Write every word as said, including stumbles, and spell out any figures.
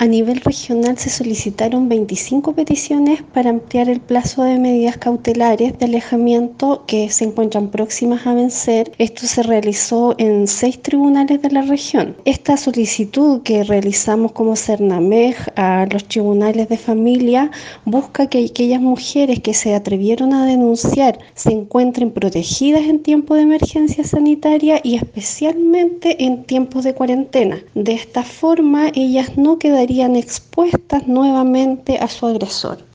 A nivel regional se solicitaron veinticinco peticiones para ampliar el plazo de medidas cautelares de alejamiento que se encuentran próximas a vencer. Esto se realizó en seis tribunales de la región. Esta solicitud que realizamos como Cernamej a los tribunales de familia busca que aquellas mujeres que se atrevieron a denunciar se encuentren protegidas en tiempo de emergencia sanitaria y especialmente en tiempos de cuarentena. De esta forma, ellas no quedarían expuestas nuevamente a su agresor.